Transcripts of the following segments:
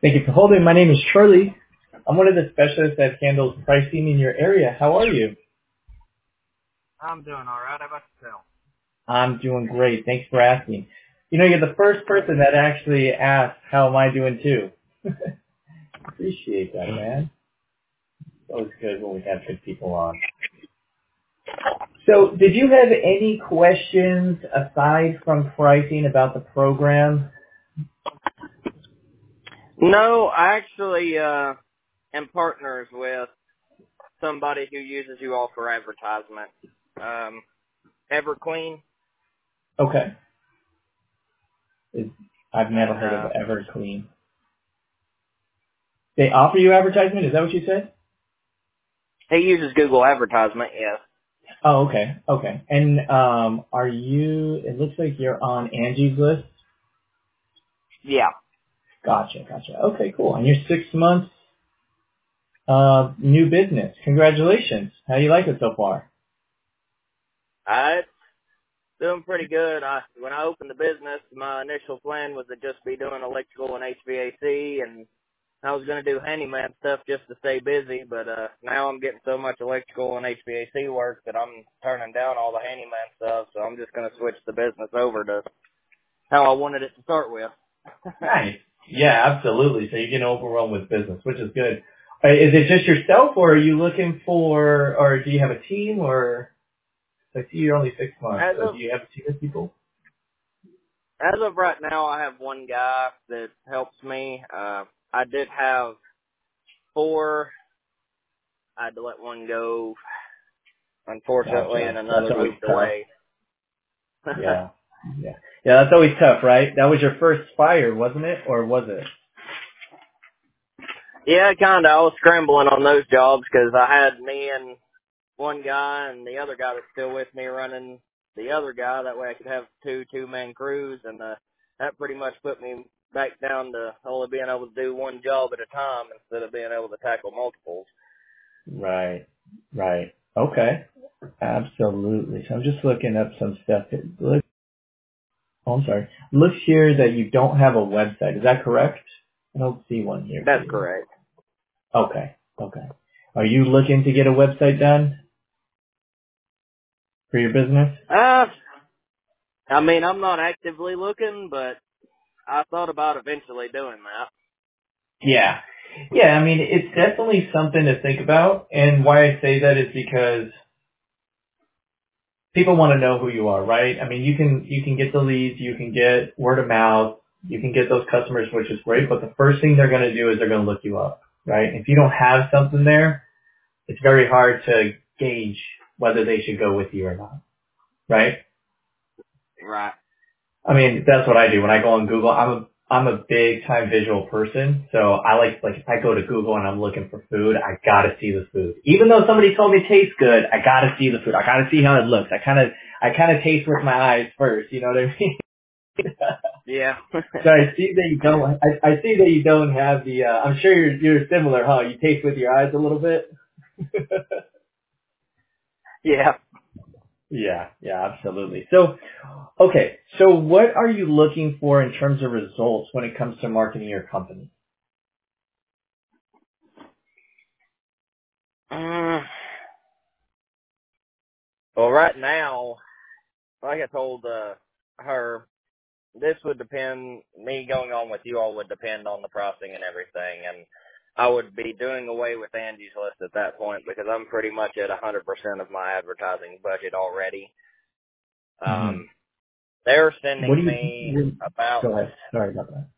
Thank you for holding. My name is Charlie. I'm one of the specialists that handles pricing in your area. How are you? I'm doing all right. How about yourself? I'm doing great. Thanks for asking. You know, you're the first person that actually asked, how am I doing too? Appreciate that, man. It's always good when we have good people on. So, did you have any questions aside from pricing about the program? No, I actually am partners with somebody who uses you all for advertisement. Everclean. Okay. I've never heard And of Everclean. They offer you advertisement? Is that what you said? he uses Google advertisement, yes. Oh, okay. Okay. And are you, it looks like you're on Angie's list. Yeah. Gotcha. Okay, cool. And you're 6 months new business. Congratulations. How do you like it so far? It's doing pretty good. When I opened the business, my initial plan was to just be doing electrical and HVAC, and I was going to do handyman stuff just to stay busy, but now I'm getting so much electrical and HVAC work that I'm turning down all the handyman stuff, so I'm just going to switch the business over to how I wanted it to start with. Nice. Yeah, absolutely. So you're getting overwhelmed with business, which is good. Is it just yourself, or are you looking for, or do you have a team, or I see you're only 6 months, so do you have a team of people? As of right now, I have one guy that helps me. I did have 4. I had to let one go, unfortunately, Gotcha. in That's another always week tough. delay. Yeah. Yeah, that's always tough, right? That was your first fire, wasn't it? Or was it? Yeah, kind of. I was scrambling on those jobs because I had me and one guy and the other guy that's still with me running the other guy. That way I could have two-man crews, and that pretty much put me back down to only being able to do one job at a time instead of being able to tackle multiples. Right. Okay. Absolutely. So I'm just looking up some stuff. I'm sorry. Looks here that you don't have a website. Is that correct? I don't see one here for That's you. correct. Okay. Are you looking to get a website done for your business? I mean, I'm not actively looking, but I thought about eventually doing that. Yeah. Yeah, I mean, it's definitely something to think about. And why I say that is because people want to know who you are, right? I mean, you can get the leads, you can get word of mouth, you can get those customers, which is great. But the first thing they're going to do is they're going to look you up, right? If you don't have something there, it's very hard to gauge whether they should go with you or not, right? Right. I mean, that's what I do when I go on Google. I'm a big time visual person, so I like if I go to Google and I'm looking for food, I gotta see the food. Even though somebody told me it tastes good, I gotta see the food. I gotta see how it looks. I kind of taste with my eyes first. You know what I mean? Yeah. So I see that you don't. I see that you don't have the. I'm sure you're similar, huh? You taste with your eyes a little bit. Yeah. Yeah, absolutely. So, okay, so what are you looking for in terms of results when it comes to marketing your company? Well, right now, like I told her, this would depend, me going on with you all would depend on the pricing and everything, and I would be doing away with Angie's List at that point because I'm pretty much at 100% of my advertising budget already. Mm-hmm. They're What do sending me you? about, Go ahead. Sorry about that.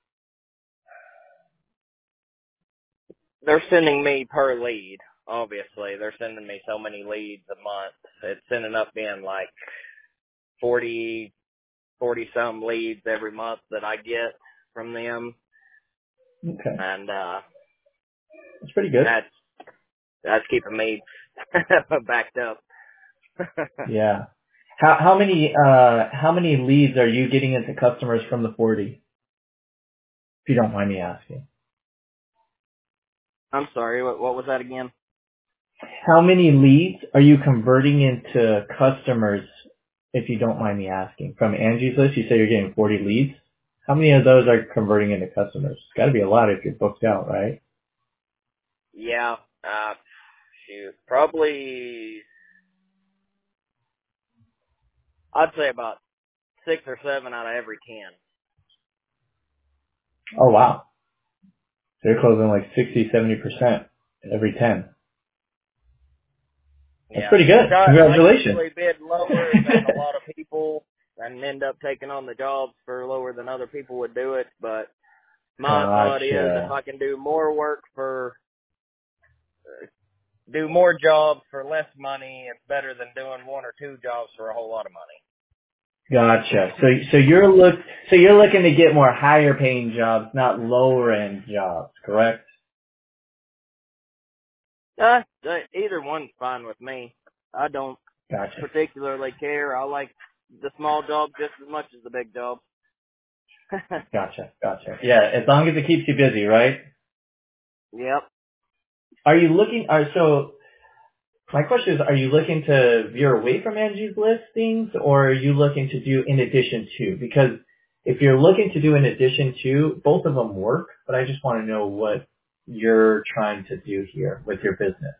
they're sending me per lead, obviously. They're sending me so many leads a month. It's ending up being like 40 some leads every month that I get from them. Okay, And that's pretty good. that's keeping me backed up. Yeah. How many leads are you getting into customers from the 40? If you don't mind me asking. I'm sorry, what was that again? How many leads are you converting into customers? If you don't mind me asking, from Angie's List, you say you're getting 40 leads. How many of those are converting into customers? It's got to be a lot if you're booked out, right? Yeah. Shoot. Probably, I'd say about 6 or 7 out of every 10. Oh, wow. So you're closing like 60, 70% every 10. That's Yeah. pretty good. I Congratulations. usually bid lower than a lot of people and end up taking on the jobs for lower than other people would do it. But my thought is if Gotcha. I can do more jobs for less money, it's better than doing 1 or 2 jobs for a whole lot of money. Gotcha. So you're looking to get more higher paying jobs, not lower end jobs, correct? Either one's fine with me. I don't Gotcha. particularly care. I like the small jobs just as much as the big jobs. Gotcha. Yeah, as long as it keeps you busy, right? Yep. So my question is, are you looking to veer away from Angie's listings, or are you looking to do in addition to? Because if you're looking to do in addition to, both of them work, but I just want to know what you're trying to do here with your business.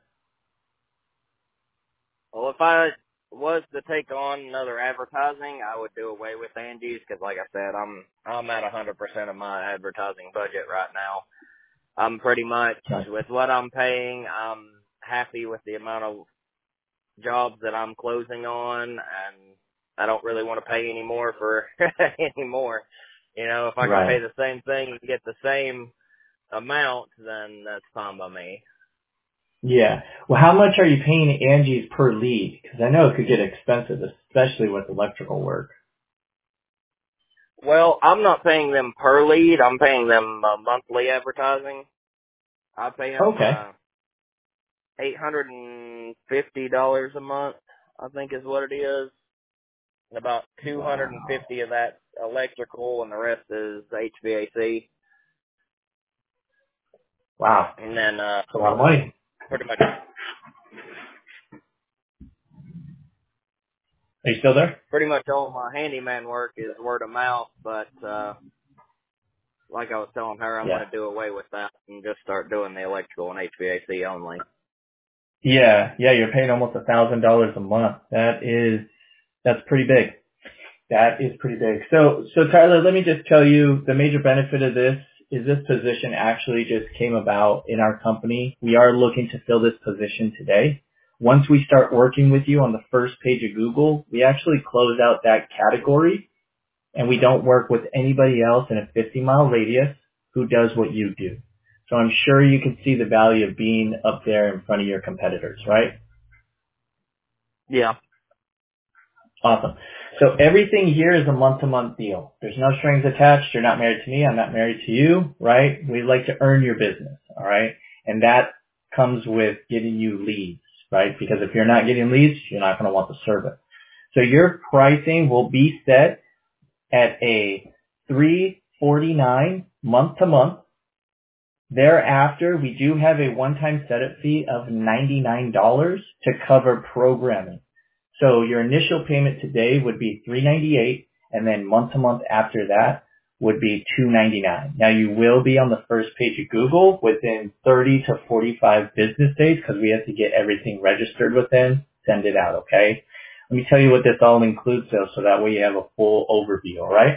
Well, if I was to take on another advertising, I would do away with Angie's because, like I said, I'm at 100% of my advertising budget right now. I'm pretty much with what I'm paying. I'm happy with the amount of jobs that I'm closing on, and I don't really want to pay any more for any more. You know, if I can pay the same thing and get the same amount, then that's fine by me. Yeah. Well, how much are you paying Angie's per lead? Because I know it could get expensive, especially with electrical work. Well, I'm not paying them per lead. I'm paying them monthly advertising. I pay them $850 a month, I think is what it is. And about $250 of that electrical, and the rest is HVAC. Wow. And then That's a lot of money. pretty much Are you still there? pretty much all my handyman work is word of mouth, but like I was telling her, I'm going to do away with that and just start doing the electrical and HVAC only. Yeah, you're paying almost $1,000 a month. That's pretty big. That is pretty big. So Tyler, let me just tell you the major benefit of this is this position actually just came about in our company. We are looking to fill this position today. Once we start working with you on the first page of Google, we actually close out that category, and we don't work with anybody else in a 50-mile radius who does what you do. So I'm sure you can see the value of being up there in front of your competitors, right? Yeah. Awesome. So everything here is a month-to-month deal. There's no strings attached. You're not married to me. I'm not married to you, right? We like to earn your business, all right? And that comes with getting you leads, right? Because if you're not getting leads, you're not going to want the service. So your pricing will be set at a $349 month-to-month. Thereafter, we do have a one-time setup fee of $99 to cover programming. So your initial payment today would be $398, and then month to month after that would be $299. Now you will be on the first page of Google within 30 to 45 business days because we have to get everything registered with them, send it out, okay? Let me tell you what this all includes though, so that way you have a full overview, all right?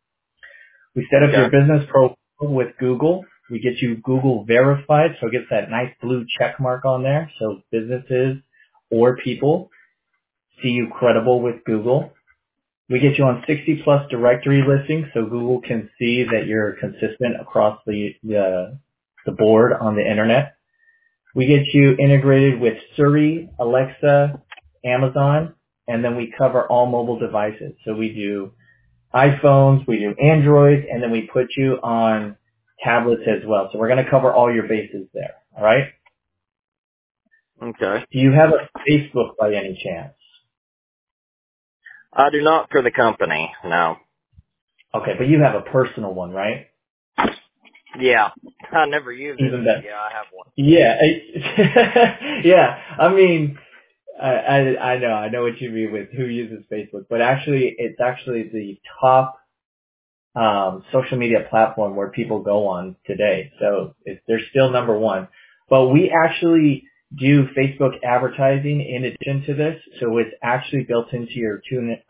We set up your business profile with Google. We get you Google verified, so it gets that nice blue check mark on there, so businesses or people see you credible with Google. We get you on 60 plus directory listings so Google can see that you're consistent across the board on the internet. We get you integrated with Siri, Alexa, Amazon, and then we cover all mobile devices. So we do iPhones, we do Android, and then we put you on tablets as well. So we're going to cover all your bases there. All right? Okay. Do you have a Facebook by any chance? I do not for the company, no. Okay, but you have a personal one, right? Yeah. I never use it. Even better. Yeah, I have one. Yeah. Yeah. I mean, I know what you mean with who uses Facebook, but actually, it's actually the top social media platform where people go on today. So they're still number one. But we actually do Facebook advertising in addition to this. So it's actually built into your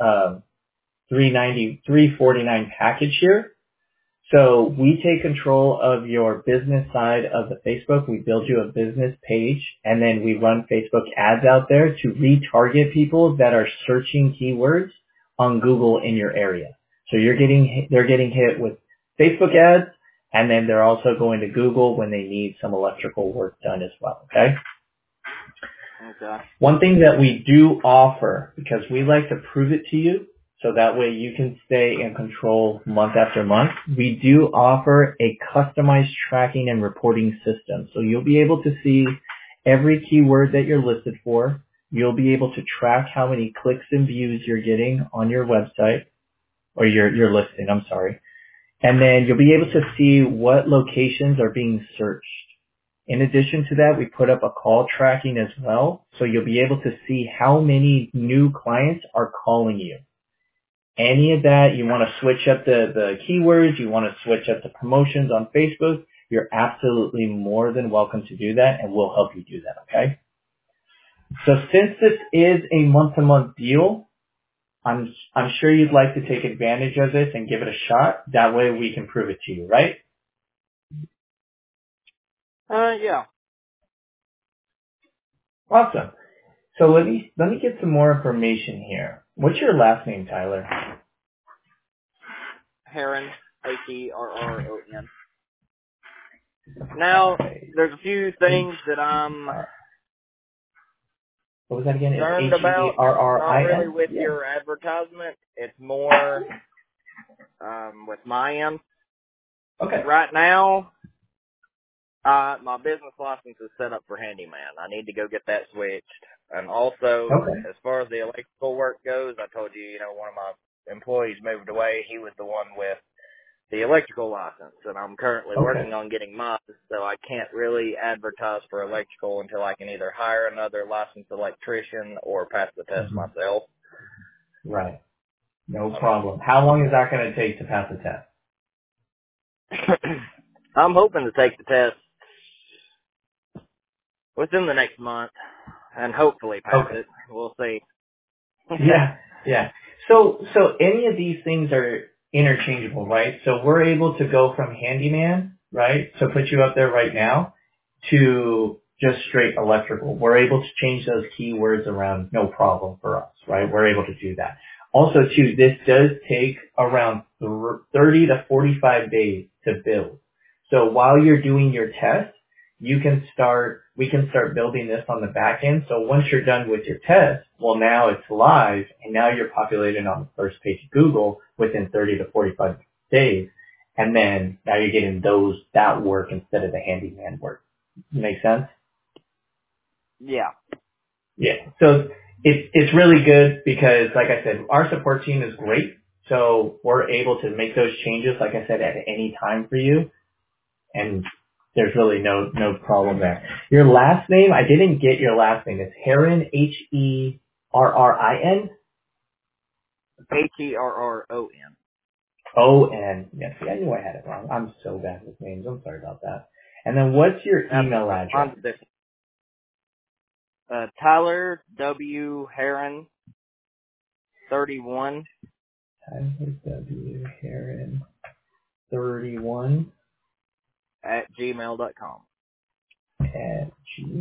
$349 package here. So we take control of your business side of the Facebook. We build you a business page, and then we run Facebook ads out there to retarget people that are searching keywords on Google in your area. So they're getting hit with Facebook ads, and then they're also going to Google when they need some electrical work done as well. Okay. Okay. One thing that we do offer, because we like to prove it to you, so that way you can stay in control month after month, we do offer a customized tracking and reporting system. So you'll be able to see every keyword that you're listed for. You'll be able to track how many clicks and views you're getting on your website, or your listing, I'm sorry. And then you'll be able to see what locations are being searched. In addition to that, we put up a call tracking as well. So you'll be able to see how many new clients are calling you. Any of that, you want to switch up the keywords, you want to switch up the promotions on Facebook, you're absolutely more than welcome to do that, and we'll help you do that, okay? So since this is a month-to-month deal, I'm sure you'd like to take advantage of this and give it a shot. That way we can prove it to you, right? Yeah. Awesome. So let me get some more information here. What's your last name, Tyler? Herron, Herron. Now, there's a few things that I'm what was that again? concerned It's about. Herrin? Not really with your advertisement. It's more with my end. Okay. Right now, my business license is set up for handyman. I need to go get that switched. And also, as far as the electrical work goes, I told you, one of my employees moved away. He was the one with the electrical license, and I'm currently working on getting mine, so I can't really advertise for electrical until I can either hire another licensed electrician or pass the test myself. Right. No problem. How long is that going to take to pass the test? I'm hoping to take the test within the next month and hopefully pass it. We'll see. Yeah. So any of these things are interchangeable, right? So we're able to go from handyman, right? So put you up there right now to just straight electrical. We're able to change those keywords around, no problem for us, right? We're able to do that. Also too, this does take around 30 to 45 days to build. So while you're doing your test, we can start building this on the back end. So once you're done with your test, well, now it's live, and now you're populated on the first page of Google within 30 to 45 days. And then now you're getting that work instead of the handyman work. Make sense? Yeah. Yeah. So it's really good because, like I said, our support team is great. So we're able to make those changes, like I said, at any time for you. And there's really no problem there. Your last name, I didn't get your last name. It's Herrin, Herrin? Herron. O-N. Yes, I knew I had it wrong. I'm so bad with names. I'm sorry about that. And then what's your email address? Tyler W. Herron 31. Tyler W. Herron 31 at gmail.com. At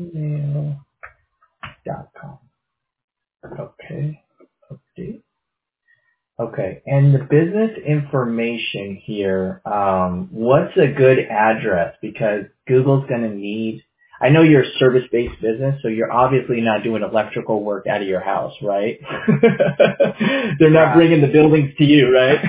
gmail.com. Okay. Update. Okay. And the business information here, what's a good address? Because Google's going to need, I know you're a service-based business, so you're obviously not doing electrical work out of your house, right? They're not bringing the buildings to you, right?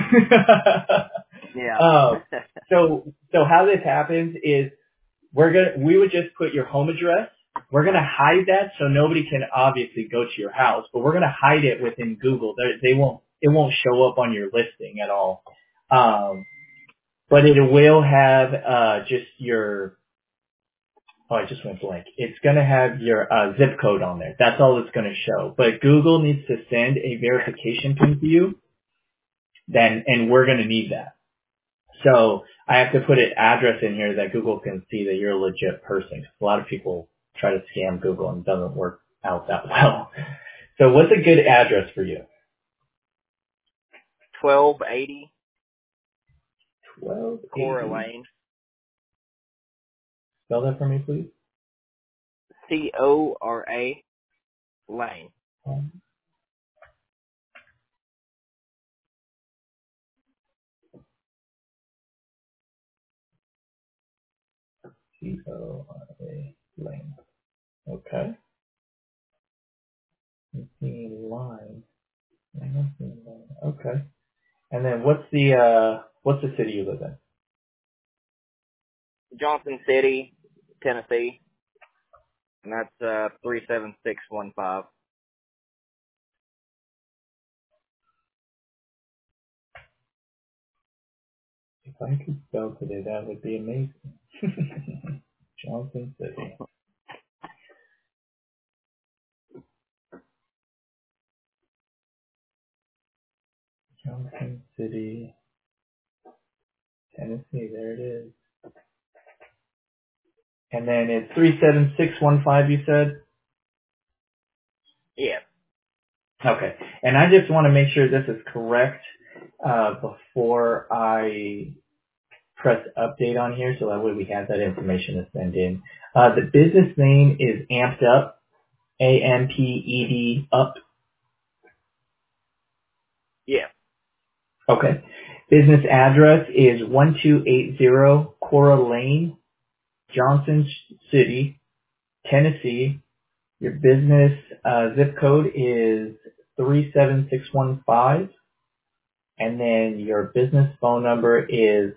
Yeah. So how this happens is we would just put your home address. We're going to hide that so nobody can obviously go to your house, but we're going to hide it within Google. It won't show up on your listing at all. But it will have, just your, I just went blank. It's going to have your, zip code on there. That's all it's going to show. But Google needs to send a verification pin to you. And we're going to need that. So I have to put an address in here that Google can see that you're a legit person. A lot of people try to scam Google and it doesn't work out that well. So what's a good address for you? 1280 1280. Cora Lane. Spell that for me, please. Cora Lane. C-O-R-A Lane. Okay. Let's see, line. Okay. And then what's the city you live in? Johnson City, Tennessee. And that's 37615. If I could spell today, that would be amazing. Johnson City. Johnson City, Tennessee. There it is. And then it's 37615, you said? Yeah. Okay. And I just want to make sure this is correct before I press update on here, so that way we have that information to send in. The business name is Amped Up, A-M-P-E-D, up. Yeah. Okay. Business address is 1280 Cora Lane, Johnson City, Tennessee. Your business zip code is 37615, and then your business phone number is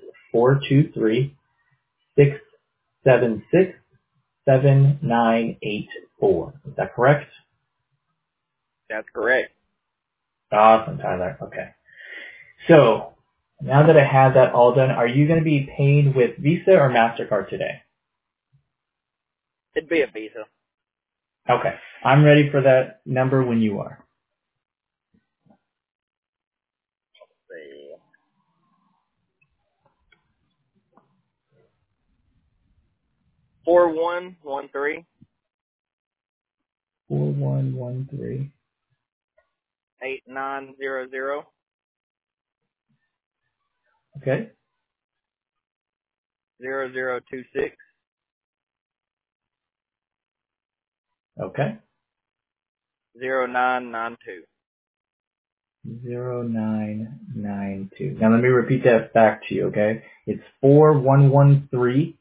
423-676-7984. Is that correct? That's correct. Awesome, Tyler. Okay. So now that I have that all done, are you going to be paying with Visa or MasterCard today? It'd be a Visa. Okay. I'm ready for that number when you are. Let's see. 4113 4113. 8900 Okay. 0026 Okay. 0992. 0992. Now let me repeat that back to you, okay? It's 4113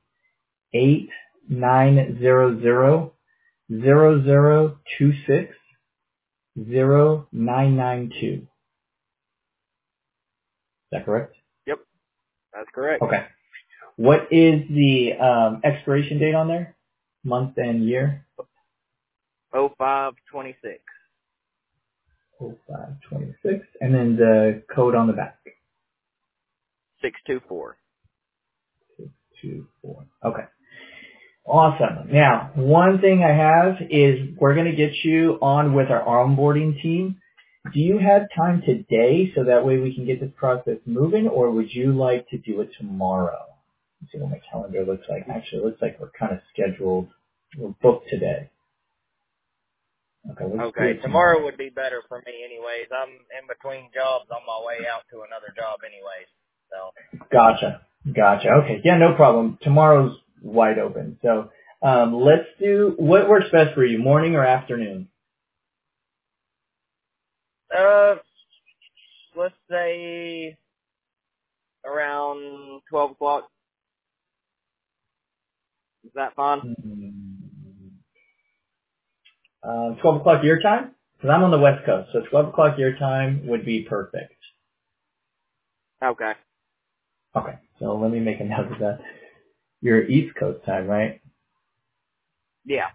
8900 0026 0992. Is that correct? Yep, that's correct. Okay. What is the expiration date on there? Month and year? 0526. 0526. And then the code on the back. 624. 624. Okay. Awesome. Now, one thing I have is we're going to get you on with our onboarding team. Do you have time today so that way we can get this process moving, or would you like to do it tomorrow? Let's see what my calendar looks like. Actually, it looks like we're kind of scheduled. We're booked today. Okay, let's do Okay, it tomorrow would be better for me anyways. I'm in between jobs on my way out to another job anyways. So. Gotcha. Okay. Yeah, no problem. Tomorrow's wide open. So let's do, what works best for you, morning or afternoon? Let's say around 12 o'clock. Is that fine? 12 o'clock your time? Because I'm on the West Coast, so 12 o'clock your time would be perfect. Okay. Okay, so let me make a note of that. You're East Coast time, right? Yeah.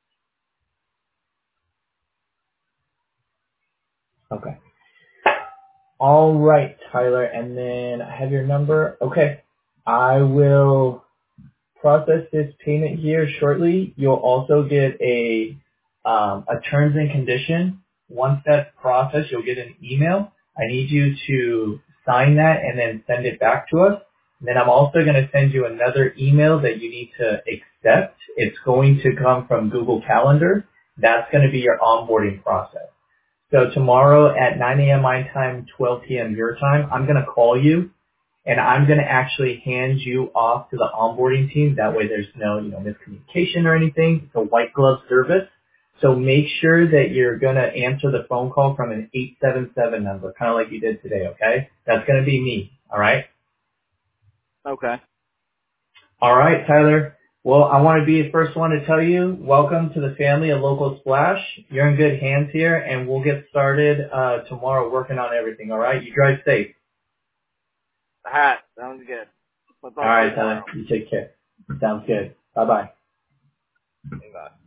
Okay. All right, Tyler, and then I have your number. Okay, I will process this payment here shortly. You'll also get a terms and condition. Once that's processed, you'll get an email. I need you to sign that and then send it back to us. Then I'm also going to send you another email that you need to accept. It's going to come from Google Calendar. That's going to be your onboarding process. So tomorrow at 9 a.m. my time, 12 p.m. your time, I'm going to call you and I'm going to actually hand you off to the onboarding team. That way there's no, miscommunication or anything. It's a white glove service. So make sure that you're going to answer the phone call from an 877 number, kind of like you did today, okay? That's going to be me, all right? Okay. All right, Tyler. Well, I want to be the first one to tell you, welcome to the family of Local Splash. You're in good hands here, and we'll get started tomorrow working on everything, all right? You drive safe. All right. Sounds good. We'll talk All to you right, tomorrow. Tyler. You take care. Sounds good. Bye-bye. Bye.